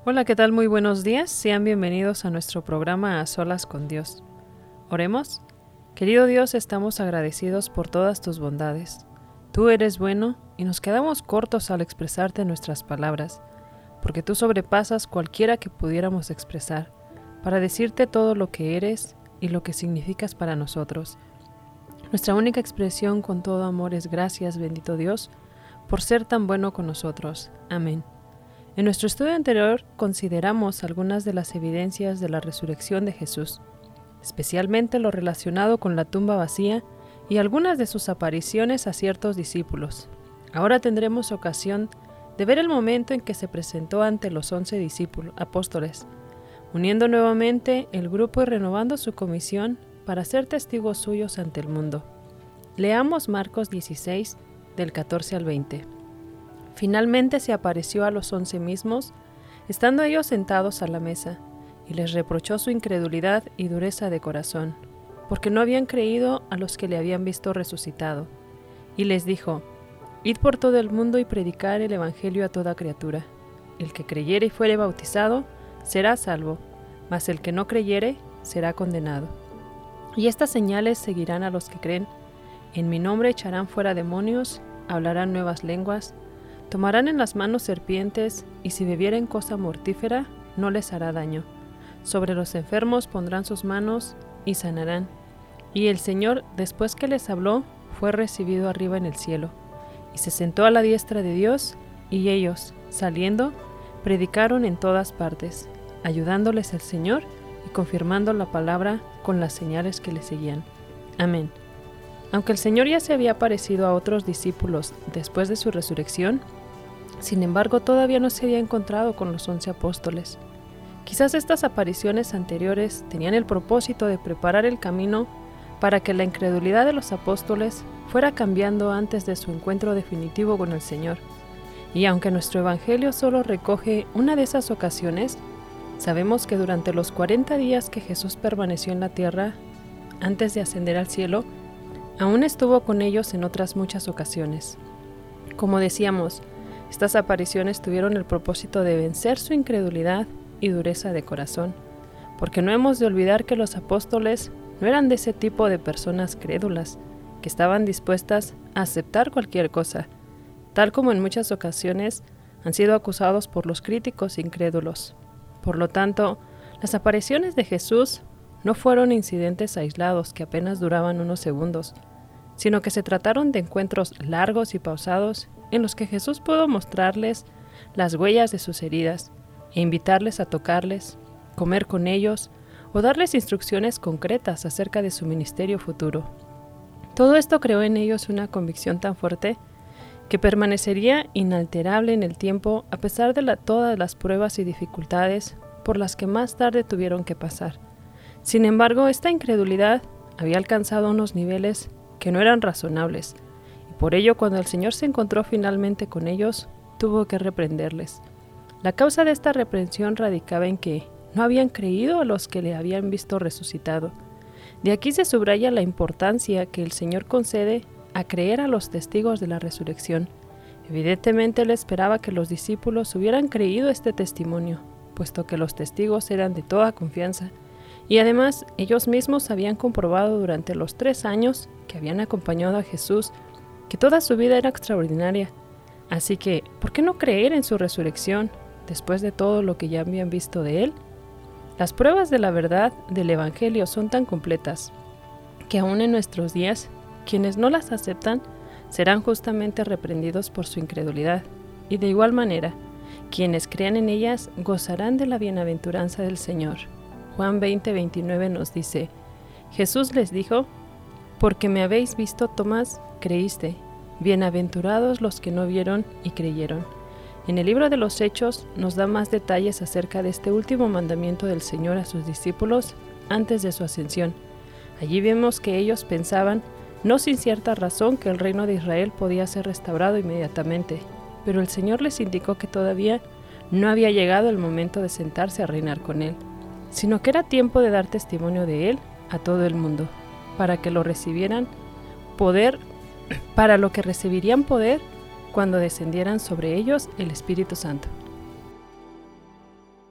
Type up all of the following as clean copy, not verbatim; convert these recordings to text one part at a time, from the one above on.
Hola, ¿qué tal? Muy buenos días. Sean bienvenidos a nuestro programa A Solas con Dios. Oremos. Querido Dios, estamos agradecidos por todas tus bondades. Tú eres bueno y nos quedamos cortos al expresarte nuestras palabras, porque tú sobrepasas cualquiera que pudiéramos expresar, para decirte todo lo que eres y lo que significas para nosotros. Nuestra única expresión con todo amor es gracias, bendito Dios, por ser tan bueno con nosotros. Amén. En nuestro estudio anterior consideramos algunas de las evidencias de la resurrección de Jesús, especialmente lo relacionado con la tumba vacía y algunas de sus apariciones a ciertos discípulos. Ahora tendremos ocasión de ver el momento en que se presentó ante los 11 apóstoles, uniendo nuevamente el grupo y renovando su comisión para ser testigos suyos ante el mundo. Leamos Marcos 16, del 14 al 20. Finalmente se apareció a los 11 mismos, estando ellos sentados a la mesa, y les reprochó su incredulidad y dureza de corazón, porque no habían creído a los que le habían visto resucitado. Y les dijo: Id por todo el mundo y predicar el evangelio a toda criatura. El que creyere y fuere bautizado será salvo, mas el que no creyere será condenado. Y estas señales seguirán a los que creen: en mi nombre echarán fuera demonios, hablarán nuevas lenguas, tomarán en las manos serpientes, y si bebieren cosa mortífera, no les hará daño. Sobre los enfermos pondrán sus manos y sanarán. Y el Señor, después que les habló, fue recibido arriba en el cielo, y se sentó a la diestra de Dios, y ellos, saliendo, predicaron en todas partes, ayudándoles el Señor y confirmando la palabra con las señales que le seguían. Amén. Aunque el Señor ya se había aparecido a otros discípulos después de su resurrección, sin embargo, todavía no se había encontrado con los 11 apóstoles. Quizás estas apariciones anteriores tenían el propósito de preparar el camino para que la incredulidad de los apóstoles fuera cambiando antes de su encuentro definitivo con el Señor. Y aunque nuestro Evangelio solo recoge una de esas ocasiones, sabemos que durante los 40 días que Jesús permaneció en la tierra, antes de ascender al cielo, aún estuvo con ellos en otras muchas ocasiones. Como decíamos, estas apariciones tuvieron el propósito de vencer su incredulidad y dureza de corazón, porque no hemos de olvidar que los apóstoles no eran de ese tipo de personas crédulas, que estaban dispuestas a aceptar cualquier cosa, tal como en muchas ocasiones han sido acusados por los críticos incrédulos. Por lo tanto, las apariciones de Jesús no fueron incidentes aislados que apenas duraban unos segundos, sino que se trataron de encuentros largos y pausados en los que Jesús pudo mostrarles las huellas de sus heridas e invitarles a tocarles, comer con ellos o darles instrucciones concretas acerca de su ministerio futuro. Todo esto creó en ellos una convicción tan fuerte que permanecería inalterable en el tiempo a pesar de todas las pruebas y dificultades por las que más tarde tuvieron que pasar. Sin embargo, esta incredulidad había alcanzado unos niveles que no eran razonables, y por ello cuando el Señor se encontró finalmente con ellos, tuvo que reprenderles. La causa de esta reprensión radicaba en que no habían creído a los que le habían visto resucitado. De aquí se subraya la importancia que el Señor concede a creer a los testigos de la resurrección. Evidentemente Él esperaba que los discípulos hubieran creído este testimonio, puesto que los testigos eran de toda confianza, y además ellos mismos habían comprobado durante los 3 años que habían acompañado a Jesús que toda su vida era extraordinaria. Así que, ¿por qué no creer en su resurrección después de todo lo que ya habían visto de Él? Las pruebas de la verdad del Evangelio son tan completas que aún en nuestros días, quienes no las aceptan serán justamente reprendidos por su incredulidad, y de igual manera, quienes crean en ellas gozarán de la bienaventuranza del Señor. Juan 20:29 nos dice: Jesús les dijo: porque me habéis visto, Tomás, creíste. Bienaventurados los que no vieron y creyeron. En el libro de los Hechos nos da más detalles acerca de este último mandamiento del Señor a sus discípulos antes de su ascensión. Allí vemos que ellos pensaban, no sin cierta razón, que el reino de Israel podía ser restaurado inmediatamente, pero el Señor les indicó que todavía no había llegado el momento de sentarse a reinar con Él, sino que era tiempo de dar testimonio de Él a todo el mundo, para que lo recibirían poder cuando descendieran sobre ellos el Espíritu Santo.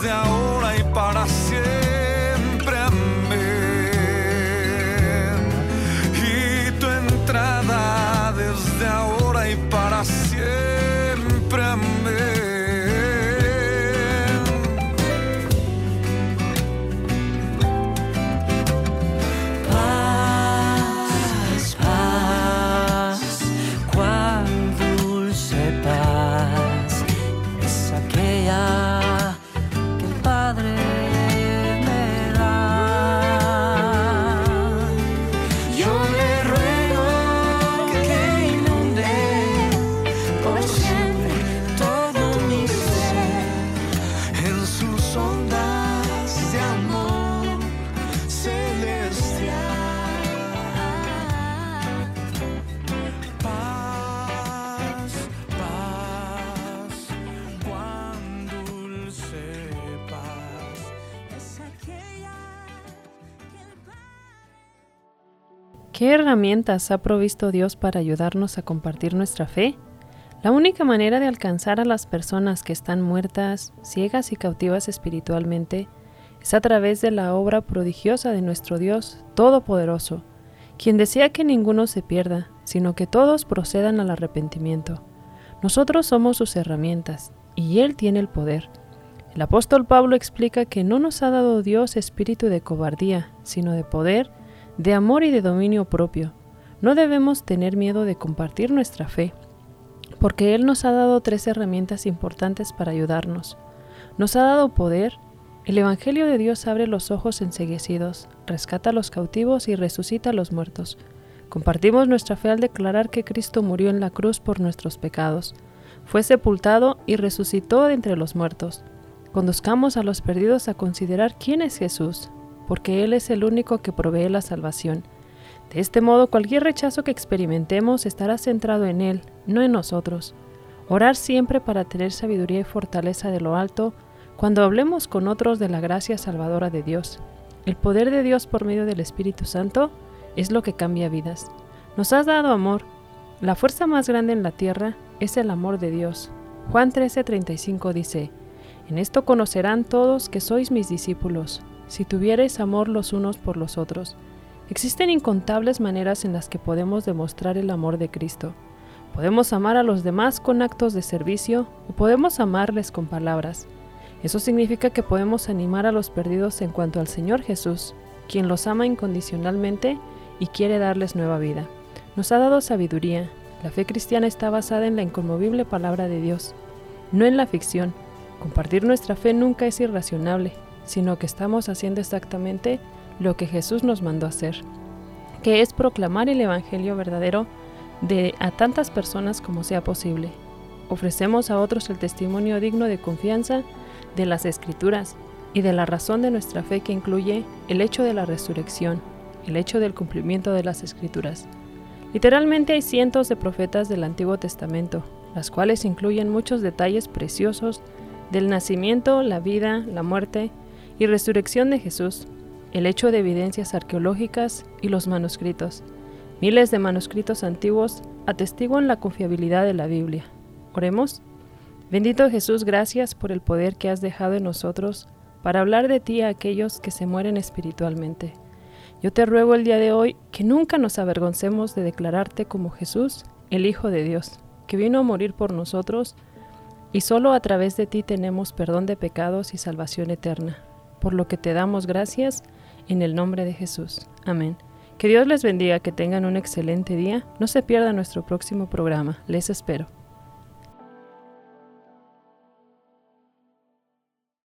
desde ahora y para siempre. Amén. Y tu entrada desde ahora y para siempre. Amén. ¿Qué herramientas ha provisto Dios para ayudarnos a compartir nuestra fe? La única manera de alcanzar a las personas que están muertas, ciegas y cautivas espiritualmente es a través de la obra prodigiosa de nuestro Dios Todopoderoso, quien desea que ninguno se pierda, sino que todos procedan al arrepentimiento. Nosotros somos sus herramientas, y Él tiene el poder. El apóstol Pablo explica que no nos ha dado Dios espíritu de cobardía, sino de poder, de amor y de dominio propio. No debemos tener miedo de compartir nuestra fe, porque Él nos ha dado 3 herramientas importantes para ayudarnos. Nos ha dado poder. El Evangelio de Dios abre los ojos enceguecidos, rescata a los cautivos y resucita a los muertos. Compartimos nuestra fe al declarar que Cristo murió en la cruz por nuestros pecados, fue sepultado y resucitó de entre los muertos. Conduzcamos a los perdidos a considerar quién es Jesús, porque Él es el único que provee la salvación. De este modo, cualquier rechazo que experimentemos estará centrado en Él, no en nosotros. Orar siempre para tener sabiduría y fortaleza de lo alto cuando hablemos con otros de la gracia salvadora de Dios. El poder de Dios por medio del Espíritu Santo es lo que cambia vidas. Nos has dado amor. La fuerza más grande en la tierra es el amor de Dios. Juan 13:35 dice: En esto conocerán todos que sois mis discípulos, si tuviereis amor los unos por los otros. Existen incontables maneras en las que podemos demostrar el amor de Cristo. Podemos amar a los demás con actos de servicio o podemos amarles con palabras. Eso significa que podemos animar a los perdidos en cuanto al Señor Jesús, quien los ama incondicionalmente y quiere darles nueva vida. Nos ha dado sabiduría. La fe cristiana está basada en la inconmovible palabra de Dios, no en la ficción. Compartir nuestra fe nunca es irracional, sino que estamos haciendo exactamente lo que Jesús nos mandó hacer, que es proclamar el Evangelio verdadero a tantas personas como sea posible. Ofrecemos a otros el testimonio digno de confianza de las Escrituras y de la razón de nuestra fe, que incluye el hecho de la resurrección, el hecho del cumplimiento de las Escrituras. Literalmente hay cientos de profetas del Antiguo Testamento, las cuales incluyen muchos detalles preciosos del nacimiento, la vida, la muerte y resurrección de Jesús, el hecho de evidencias arqueológicas y los manuscritos. Miles de manuscritos antiguos atestiguan la confiabilidad de la Biblia. Oremos. Bendito Jesús, gracias por el poder que has dejado en nosotros para hablar de ti a aquellos que se mueren espiritualmente. Yo te ruego el día de hoy que nunca nos avergoncemos de declararte como Jesús, el Hijo de Dios, que vino a morir por nosotros, y solo a través de ti tenemos perdón de pecados y salvación eterna, por lo que te damos gracias en el nombre de Jesús. Amén. Que Dios les bendiga, que tengan un excelente día. No se pierdan nuestro próximo programa. Les espero.